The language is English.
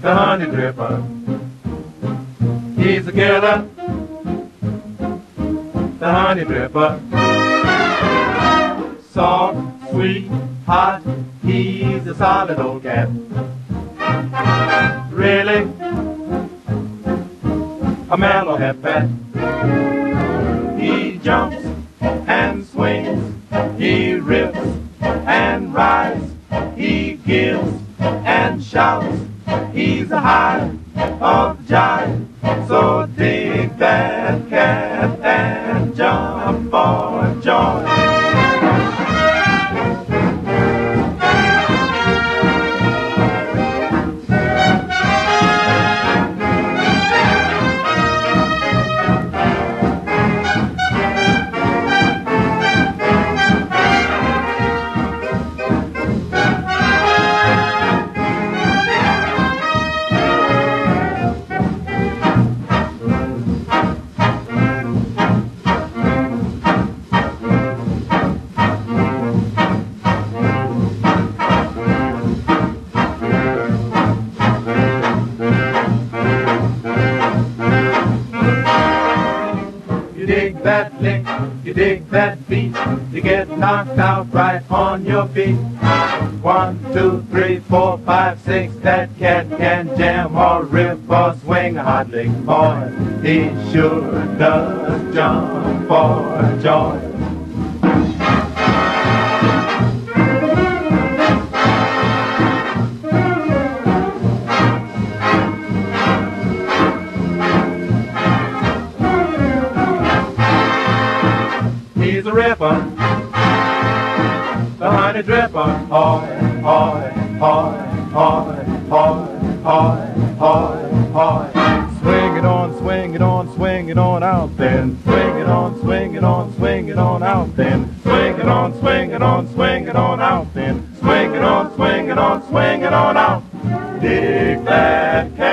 the honey dripper. He's a killer, the honey dripper. Soft, sweet, hot, he's a solid old cat. Really, a mellow head fat. He jumps and swings, he rips and rides, he gives and shouts. He's a high of jive, so dig that cat and jump for joy. That lick, you dig that beat, you get knocked out right on your feet. 1, 2, 3, 4, 5, 6, that cat can jam or rip or swing a hot lick, boy. He sure does jump for joy. He's a ripper, the honey dripper. Hoy, hoy, hoy, hoy, hoy, hoy, hoy, hoy. Swing it on, swing it on, swing it on out then. Swing it on, swing it on, swing it on out then. Swing it on, swing it on, swing it on out then. Swing it on, swing it on, swing it on out. Dig that cat.